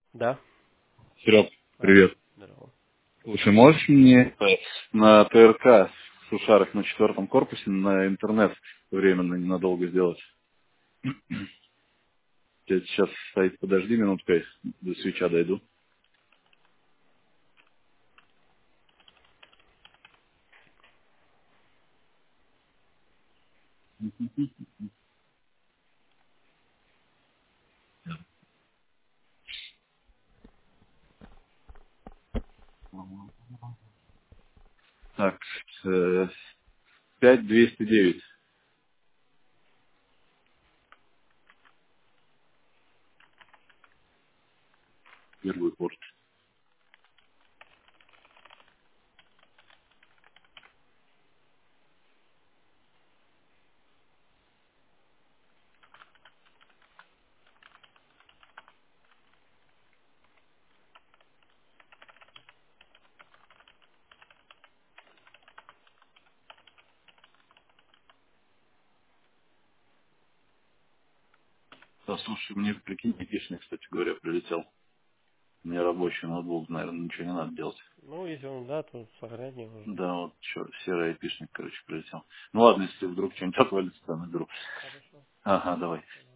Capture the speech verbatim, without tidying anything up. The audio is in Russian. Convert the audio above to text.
Да. Серег, А, привет. здорово. Слушай, можешь мне э, на ТРК в Сушарах на четвертом корпусе на интернет временно ненадолго сделать? Я сейчас стоит, подожди минутку, я до свеча дойду. Так, э, пять двести девять первый порт. Да, слушай, мне, прикинь, айтишник, кстати говоря, прилетел. Мне рабочий ноутбук, наверное, ничего не надо делать. Ну, если он да, то сохранять не нужно. Да, вот чё, серый айпишник, короче, прилетел. Ну ладно, если вдруг что-нибудь отвалится, то наберу. Хорошо. Ага, давай.